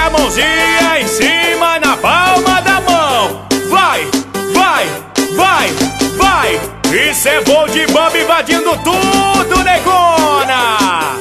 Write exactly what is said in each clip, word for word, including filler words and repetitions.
a mãozinha em cima na palma da mão. Vai, vai, vai, vai. Isso é voo de bomba invadindo tudo, negona.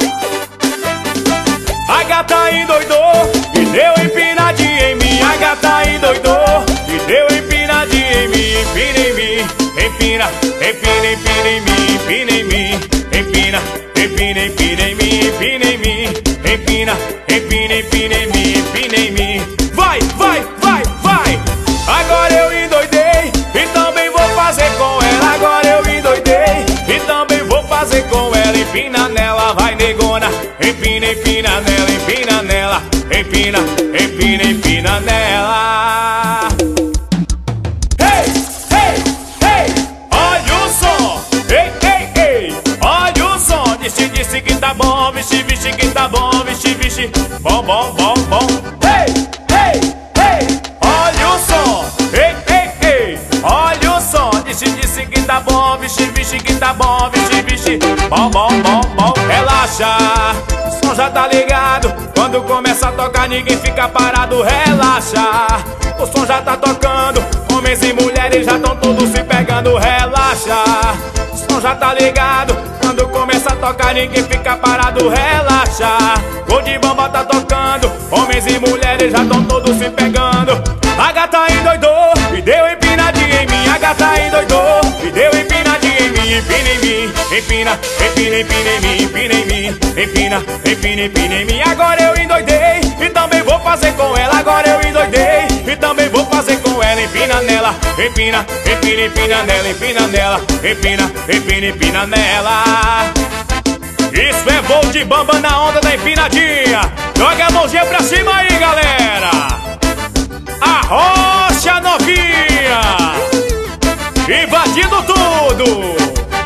A gata endoidou e deu empinadinha em mim. A gata endoidou e deu empinadinha em mim. Empina em mim, empina, empina, empina em mim. Empina em mim, empina, empina, empina em mim. Empina em mim, empina, empina, empina em mim. Empina em mim. Vai, vai, vai, vai. Agora eu endoidei e também vou fazer com ela. Agora eu endoidei e também vou fazer com ela. Empina nela, vai, negona. Empina, empina nela, empina nela. Empina, empina, empina nela. Hey, hey, hey, olha o som. Ei, ei, ei, olha o som. Disse, disse que tá bom, vixe, vixe que tá bom, vixe, vixe. Bom, bom, bom, bom. Hey, hey, hey, olha o som. Ei, ei, ei, olha o som. Disse, disse que tá bom, vixe, vixe que tá bom, vixe, vixe. Bom, bom, bom, bom. Relaxa, o som já tá ligado. Quando começa a tocar ninguém fica parado. Relaxa, o som já tá tocando. Homens e mulheres já tão todos se pegando. Relaxa, o som já tá ligado. Quando começa a tocar ninguém fica parado. Relaxa, gol de bomba tá tocando. Homens e mulheres já tão todos se pegando. A gata endoidou e deu empinadinha em mim. A gata endoidou e deu empinadinha em mim. Empina em mim, empina, empina, empina em mim. Empina em mim, empina, empina, empina em mim. Agora eu endoidei e também vou fazer com ela. Agora eu endoidei e também vou fazer com ela. Empina nela, empina, empina, empina nela. Empina nela, empina, empina, empina nela. Isso é voo de bamba na onda da empinadinha. Joga a mãozinha pra cima aí, galera. Arrocha novinha, invadindo tudo.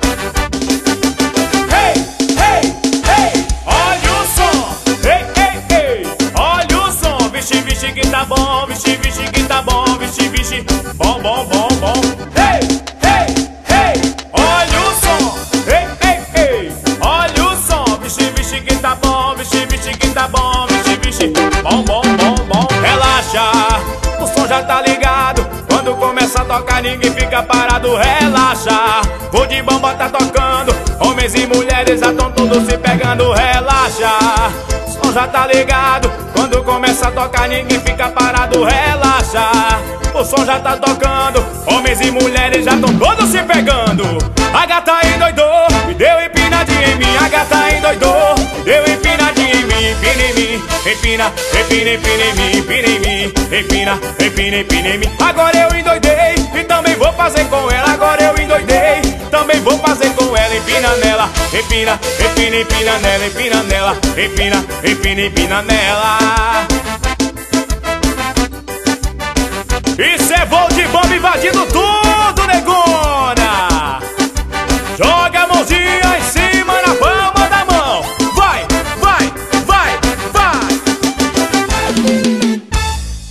Hey, hey, hey, olha o som. Ei, ei, ei, olha o som. Vixe, vixe que tá bom, vixe, vixe que tá bom, vixe, vixe. Bom, bom, bom, bom. Hey, hey, hey, olha o som. Ei, ei, ei, olha o som. Vixe, vixe que tá bom, vixe, vixe que tá bom, vixe, vixe. Bom, bom, bom, bom. Relaxa, o som já tá ligado. Quando começa a tocar ninguém fica parado. Relaxa, o de bomba tá tocando. Homens e mulheres já tão todos se pegando. Relaxa, o som já tá ligado. Quando começa a tocar ninguém fica parado. Relaxa, o som já tá tocando. Homens e mulheres já tão todos se pegando. A gata endoidou e deu empinadinha em mim. A gata endoidou e deu empinadinha em mim. Empina em mim, empina, empina, empina em mim. Empina em mim, empina, empina, empina em mim. Agora eu endoidei e também vou fazer com ela. Agora eu endoidei, também vou fazer com ela. Empina nela, empina, empina, empina nela. Empina nela, empina, empina, empina nela. Isso é voo de bomba invadindo tudo.